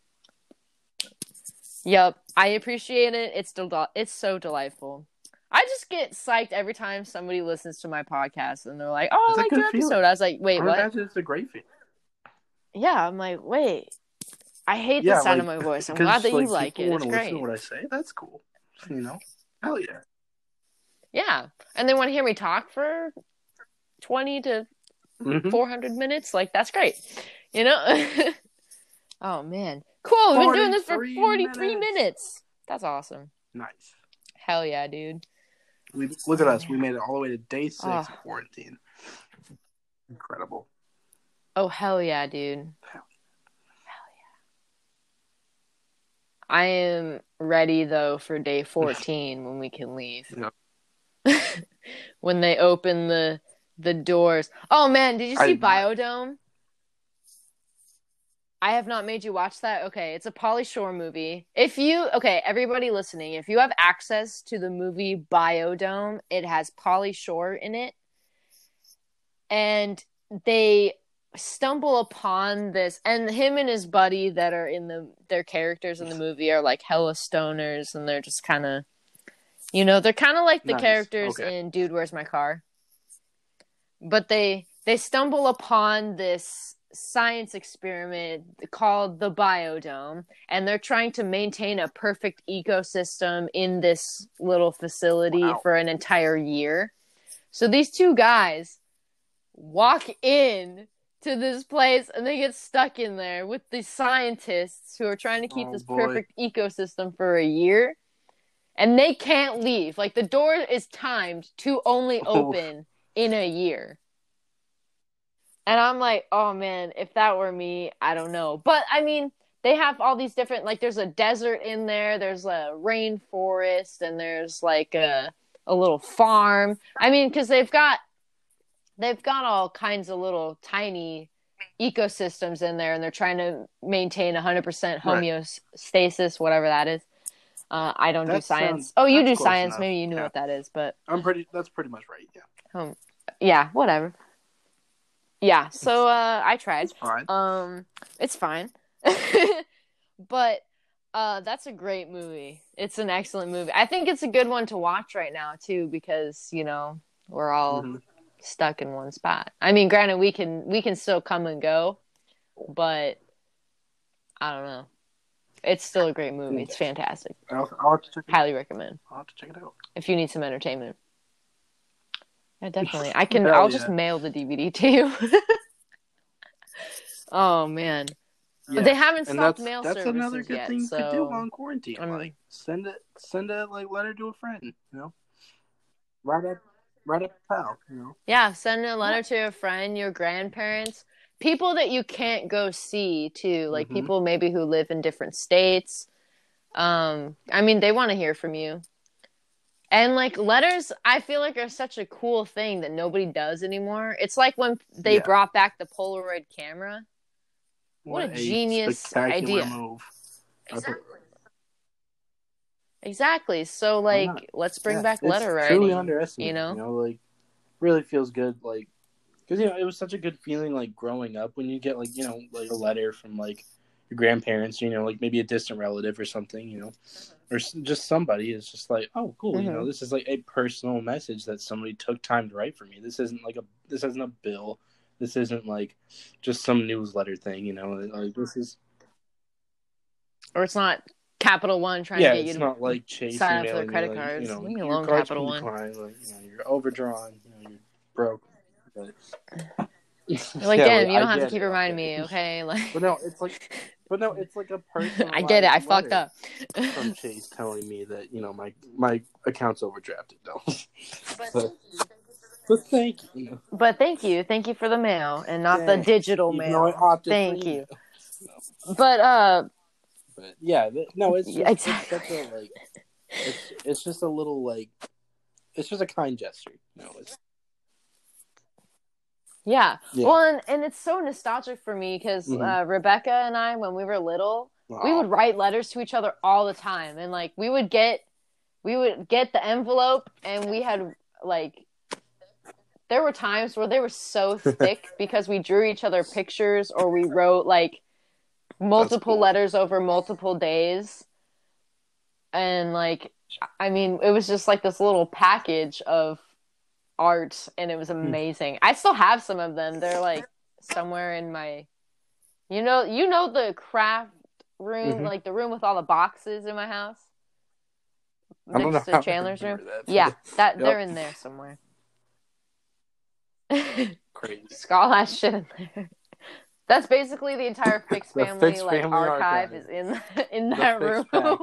Yep. I appreciate it. It's so delightful. I just get psyched every time somebody listens to my podcast and they're like, oh, I like your episode. Feeling. I was like, wait, what? It's a great feeling. Yeah, I'm like, wait. I hate the sound of my voice. I'm glad that you like it. It's great. Listen to what I say. That's cool. Hell yeah. Yeah. And they want to hear me talk for 20 to 400 minutes. That's great. Oh, man. Cool. We've been doing this for 43 minutes. That's awesome. Nice. Hell yeah, dude. Look at us. We made it all the way to day 6 of quarantine. Incredible. Oh, hell yeah, dude. Hell yeah. I am ready, though, for day 14 when we can leave. Yeah. When they open the doors. Oh, man, did you see Biodome? I have not made you watch that. Okay, it's a Pauly Shore movie. Everybody listening, if you have access to the movie Biodome, it has Pauly Shore in it. And they stumble upon this, and him and his buddy that are their characters in the movie are hella stoners, and they're just kind of, they're kind of like the characters in Dude, Where's My Car? but they stumble upon this science experiment called the Biodome, and they're trying to maintain a perfect ecosystem in this little facility for an entire year. So these two guys walk in to this place and they get stuck in there with the scientists who are trying to keep this perfect ecosystem for a year, and they can't leave. Like, the door is timed to only open in a year. And I'm like, oh man, if that were me, I don't know. But I mean, they have all these different, like, there's a desert in there, there's a rainforest, and there's like a little farm. I mean, because they've got all kinds of little tiny ecosystems in there, and they're trying to maintain 100% homeostasis, whatever that is. I don't do science. You do science. Enough. Maybe you knew what that is, but that's pretty much right. Yeah. Yeah. Whatever. Yeah. So I tried. It's fine. It's fine. But that's a great movie. It's an excellent movie. I think it's a good one to watch right now too, because we're all stuck in one spot. I mean, granted, we can still come and go, but I don't know. It's still a great movie. It's fantastic. I'll have to check it out. Highly recommend. I'll have to check it out. If you need some entertainment. Yeah, definitely. I'll just mail the DVD to you. Oh, man. Yeah. They haven't stopped mail services yet. That's another good thing you could do on quarantine. Like, send a like letter to a friend, Write a pal, Yeah, send a letter to a friend, your grandparents. People that you can't go see, too. Like, people maybe who live in different states. I mean, they want to hear from you. And, like, letters, I feel like, are such a cool thing that nobody does anymore. It's like when they brought back the Polaroid camera. What a genius idea. Move. Exactly. So, like, let's bring back letter writing. It's truly underestimated, like, really feels good, like, because, it was such a good feeling, like, growing up when you get, like, like a letter from, like, your grandparents, like maybe a distant relative or something, or just somebody. It's just like, oh, cool, this is, like, a personal message that somebody took time to write for me. This isn't a bill. This isn't, like, just some newsletter thing, like, this is... Or it's not Capital One trying to get you to not like Chase sign up for their credit cards. Leave me alone, Capital One. You're overdrawn, you're broke. But... Like, damn, you don't have to keep reminding me, okay? Like, but no, it's like a person. I get it. I fucked up. From Chase telling me that my account's overdrafted. No, but thank you. But thank you for the mail and not the digital mail. Thank you. No. But yeah, no, it's just, exactly. It's such a, like, it's just a little, like, it's just a kind gesture. Yeah. Well, and it's so nostalgic for me because Rebecca and I, when we were little, we would write letters to each other all the time, and, like, we would get the envelope, and we had, like, there were times where they were so thick because we drew each other pictures, or we wrote, like, multiple letters over multiple days, and, like, I mean, it was just like this little package of art, and it was amazing. I still have some of them. They're, like, somewhere in my the craft room, like the room with all the boxes in my house next to Chandler's room. They're in there somewhere. Crazy. Skull has shit in there. That's basically the entire Fix family archive is in that room.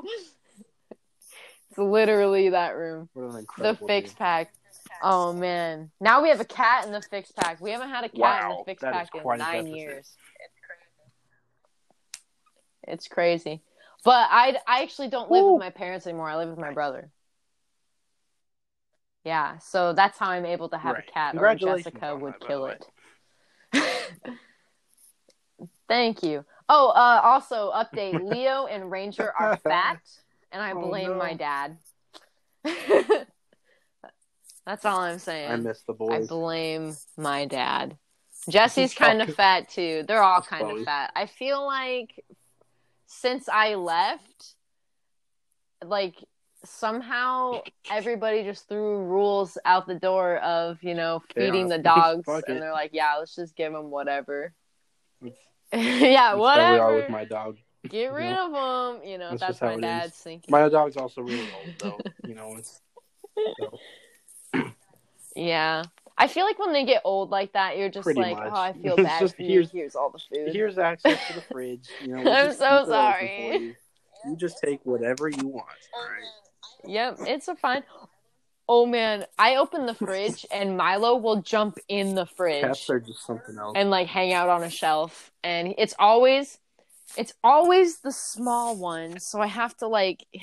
It's literally that room. The Fix Pack. Oh man! Now we have a cat in the Fix Pack. We haven't had a cat in the Fix Pack in 9 years. It's crazy. But I actually don't live with my parents anymore. I live with my brother. Yeah, so that's how I'm able to have a cat, or Jessica would kill it. Thank you. Oh, also, update. Leo and Ranger are fat, and I blame my dad. That's all I'm saying. I miss the boys. I blame my dad. Jesse's kind of fat, too. They're all kind of fat. I feel like since I left, like, somehow everybody just threw rules out the door of, feeding the dogs. And they're like, yeah, let's just give them whatever. Yeah, whatever. How we are with my dog. Get rid of them. That's my dad's thinking. My dog's also really old, though. Yeah. I feel like when they get old like that, you're just much. Oh, I feel bad for you. Here's all the food. Here's access to the fridge. I'm so sorry. You just take whatever you want. All right. Yep, it's a fine. Oh man, I open the fridge and Milo will jump in the fridge. Cats are just something else. And hang out on a shelf, and it's always the small one. So I have to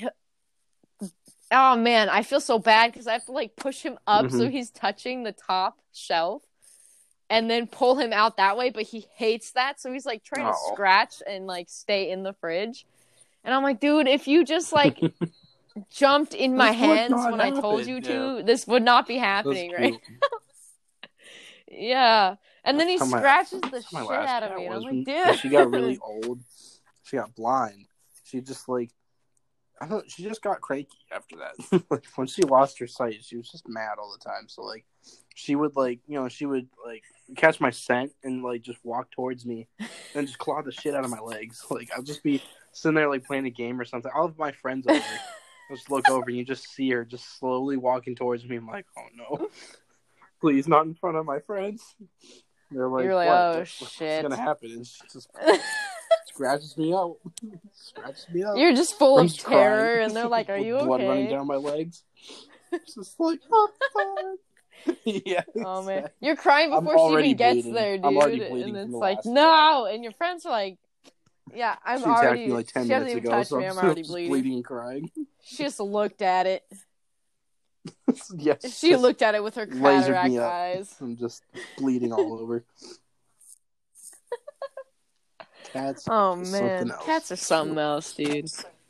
oh man, I feel so bad because I have to push him up so he's touching the top shelf, and then pull him out that way. But he hates that, so he's trying to scratch and stay in the fridge. And I'm like, dude, if you just jumped in my hands when I told you to, this would not be happening right now. Yeah. And then he scratches the shit out of me. And I'm like, dude. She got really old. She got blind. She just she just got cranky after that. When she lost her sight, she was just mad all the time. So she would she would catch my scent and just walk towards me and just claw the shit out of my legs. I'll just be sitting there playing a game or something. I'll have my friends over. Just look over and you just see her just slowly walking towards me. I'm like, oh no, please, not in front of my friends. They're like, you're like, oh shit, what's gonna happen? And she just scratches me out. You're just full of terror, and they're like, are you okay? Blood running down my legs. It's just oh god. Yeah. Oh man, you're crying before she even gets there, dude. I'm already bleeding. And it's no, and your friends are like, yeah, she attacked me 10 minutes ago, touched me. I'm already bleeding and crying. She just looked at it. Yes. She looked at it with her cataract eyes. I'm just bleeding all over. Cats. Oh man, cats are something else, dude.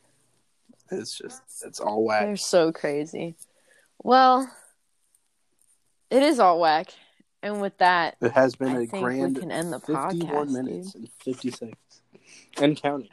It's all whack. They're so crazy. Well, it is all whack. And with that, it has been a grand we can end the 51 podcast, minutes and 50 seconds. And counting.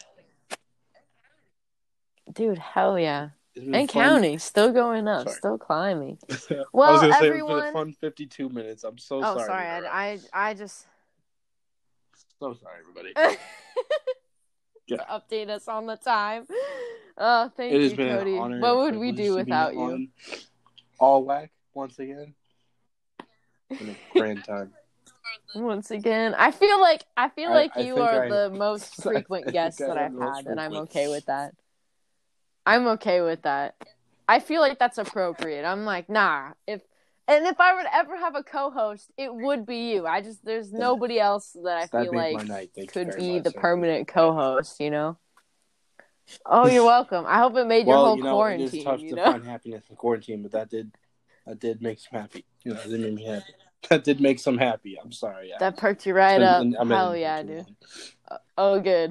Dude, hell yeah. And counting. Still going up. Still climbing. Well, I was going to say everyone... it was a fun 52 minutes. I'm so sorry. Oh, sorry. I just... So sorry, everybody. Yeah. Update us on the time. Oh, thank you, Cody. What would we do without you? All whack, once again. Been a grand time. Once again, I feel like you are the most frequent guest that I've had, and I'm okay with that. I'm okay with that. I feel like that's appropriate. I'm like, nah. If I would ever have a co-host, it would be you. There's nobody else that I feel like could be the permanent co-host. Oh, you're welcome. I hope it made your whole quarantine. It is tough to find happiness in quarantine, but that did make some happy. That did make me happy. That did make some happy. I'm sorry. That perked you right up. Hell yeah, dude. Oh, good.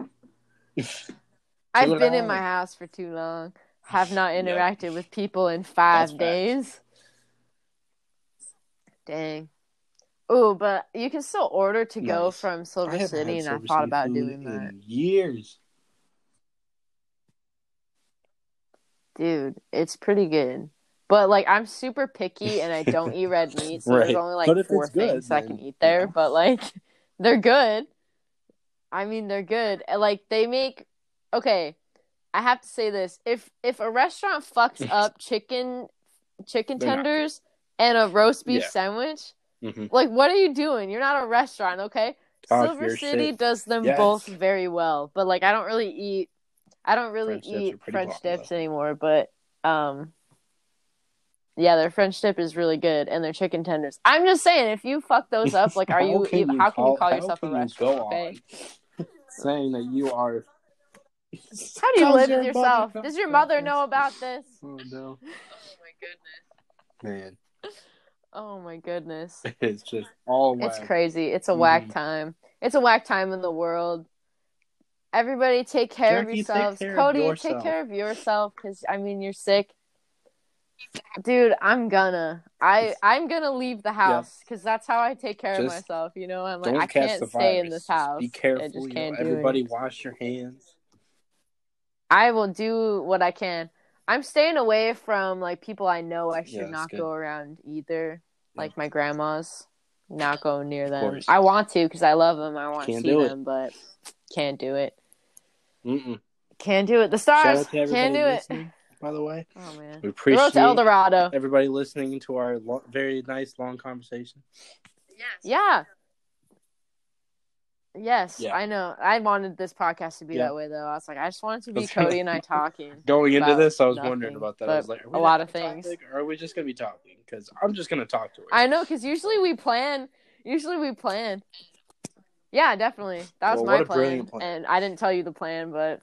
I've been in my house for too long. Have not interacted with people in 5 days. Dang. Oh, but you can still order to go from Silver City, and I thought about doing that. Years. Dude, it's pretty good. But, I'm super picky, and I don't eat red meat, so there's only, 4 things I can eat there. But, they're good. I mean, they're good. They make... Okay, I have to say this. If a restaurant fucks up chicken tenders and a roast beef sandwich, what are you doing? You're not a restaurant, okay? Silver City does them both very well. But, I don't really eat French dips anymore, but... Yeah, their French dip is really good, and their chicken tenders. I'm just saying, if you fuck those up, how can you call yourself a restaurant? Okay? Saying that you are. How do you live with yourself? Does your mother know about this? Oh no! Oh my goodness, man. Oh my goodness! It's just all whack. It's crazy. It's a whack time. It's a whack time in the world. Everybody, take care of yourselves. Cody, take care of yourself, because you're sick. Dude, I'm gonna leave the house because that's how I take care of myself. I'm like, I can't stay in this house. Be careful. I just can't everybody wash your hands. I will do what I can. I'm staying away from like people I know I should not go around either. Like my grandmas, not going near them. I want to because I love them. I want to see them, but can't do it. Can't do it. The stars. Shout out to everybody listening, by the way. Oh man, we appreciate El Dorado. Everybody listening to our very nice long conversation. Yes. Yes, I know. I wanted this podcast to be that way, though. I was like, I just want it to be Cody and I talking. Going into this, I was wondering about that. I was like, a lot of things. Or are we just going to be talking? Because I'm just going to talk to her. I know, because usually we plan. Yeah, definitely. That was my plan. And I didn't tell you the plan, but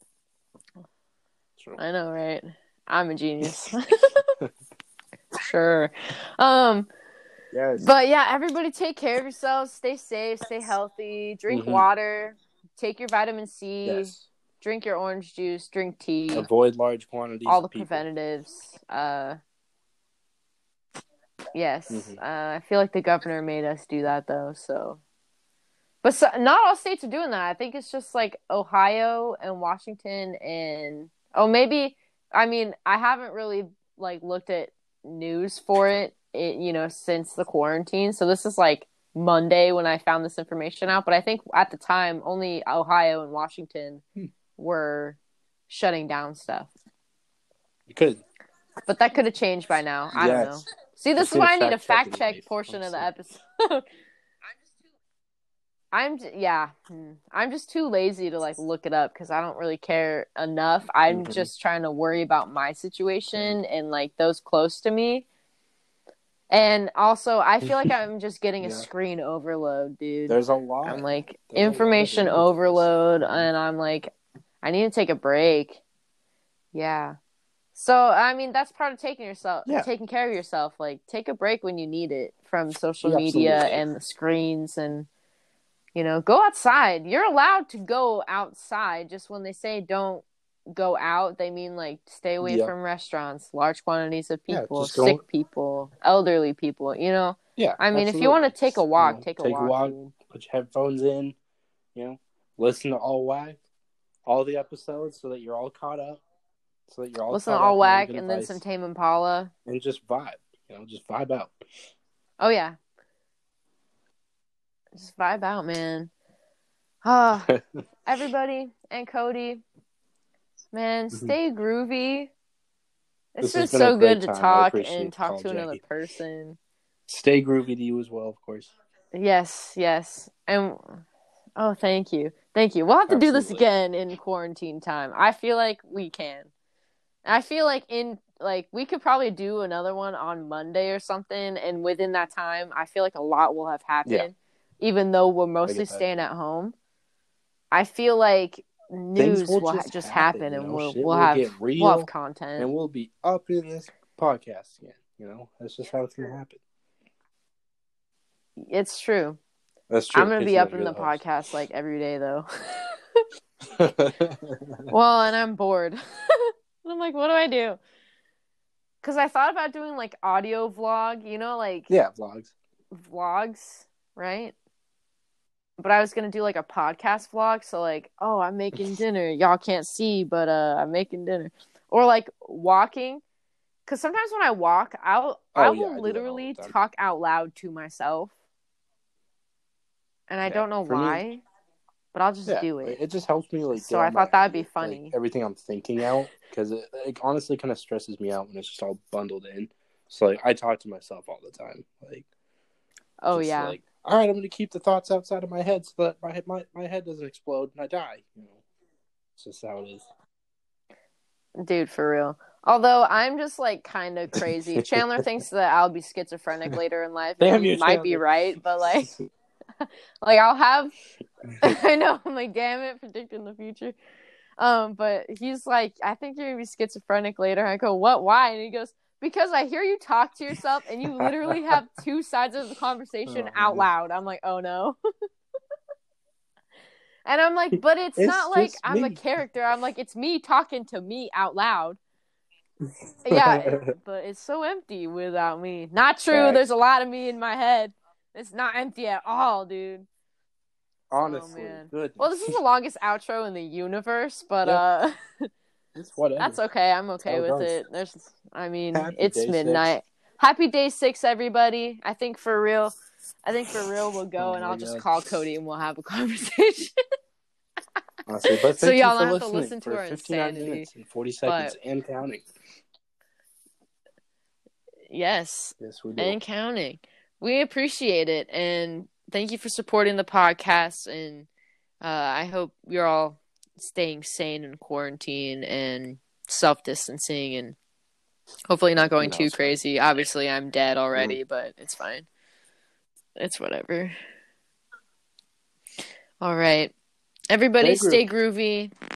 I know, right? I'm a genius. Sure. Yes. But yeah, everybody take care of yourselves. Stay safe. Stay healthy. Drink water. Take your vitamin C. Yes. Drink your orange juice. Drink tea. Avoid large quantities. All the preventatives. Yes. I feel like the governor made us do that though. So, but not all states are doing that. I think it's just like Ohio and Washington and maybe. I mean, I haven't really like looked at news for it. Since the quarantine. So this is like Monday when I found this information out. But I think at the time, only Ohio and Washington were shutting down stuff. You could. But that could have changed by now. I don't know. See, this is why I need a fact check portion of the episode. I'm just too lazy to like look it up because I don't really care enough. I'm just trying to worry about my situation and like those close to me. And also, I feel like I'm just getting a screen overload, dude. There's a lot. I'm like, information overload, and I'm like, I need to take a break. Yeah. So, I mean, that's part of taking care of yourself. Like, take a break when you need it from social media and the screens and, go outside. You're allowed to go outside. Just when they say don't go out, they mean like stay away from restaurants, large quantities of people, sick people, elderly people, I mean, if you want to take a walk, take a walk. Put your headphones in, listen to All Whack, all the episodes so that you're all caught up, listen to All Whack and then some Tame Impala and just vibe, just vibe out. Oh yeah, just vibe out, man. Everybody and Cody, man, stay groovy. It's been so good to talk and talk to another person. Stay groovy to you as well, of course. Yes. And thank you. We'll have to do this again in quarantine time. I feel like we can. I feel like we could probably do another one on Monday or something, and within that time, I feel like a lot will have happened, even though we're mostly staying at home. I feel like news will just happen and we'll have content. And we'll be up in this podcast again. That's just how it's going to happen. It's true. That's true. I'm going to be up in the podcast like every day, though. Well, and I'm bored. I'm like, what do I do? Because I thought about doing like audio vlog, vlogs, right? But I was going to do like a podcast vlog. So like, I'm making dinner. Y'all can't see, but I'm making dinner. Or like walking. Because sometimes when I walk, I will literally talk out loud to myself. And I don't know why. But I'll just do it. It just helps me so I thought that would be funny. Everything I'm thinking out. Because it honestly kind of stresses me out when it's just all bundled in. So like I talk to myself all the time. All right, I'm going to keep the thoughts outside of my head so that my head doesn't explode and I die. It's just how it is. Dude, for real. Although I'm just like kind of crazy. Chandler thinks that I'll be schizophrenic later in life. Damn you might be right, but like I'll have. I know. I'm like, damn it, predicting the future. But he's like, I think you're gonna be schizophrenic later. I go, what? Why? And he goes, because I hear you talk to yourself and you literally have two sides of the conversation out loud. I'm like, oh no. And I'm like, but it's not like I'm a character. I'm like, it's me talking to me out loud. Yeah, but it's so empty without me. Not true. Right. There's a lot of me in my head. It's not empty at all, dude. Honestly, good. Well, this is the longest outro in the universe, but It's whatever. That's okay. I'm okay with it. It's midnight. 6. Happy day 6, everybody. I think for real we'll go and I'll just call Cody and we'll have a conversation. Honestly, but so y'all don't have to listen to our 59 insanity. minutes and 40 seconds and counting. Yes, we do. And counting. We appreciate it, and thank you for supporting the podcast, and I hope you're all staying sane in quarantine and self-distancing and hopefully not going too crazy. Obviously, I'm dead already, but it's fine. It's whatever. All right. Everybody stay groovy.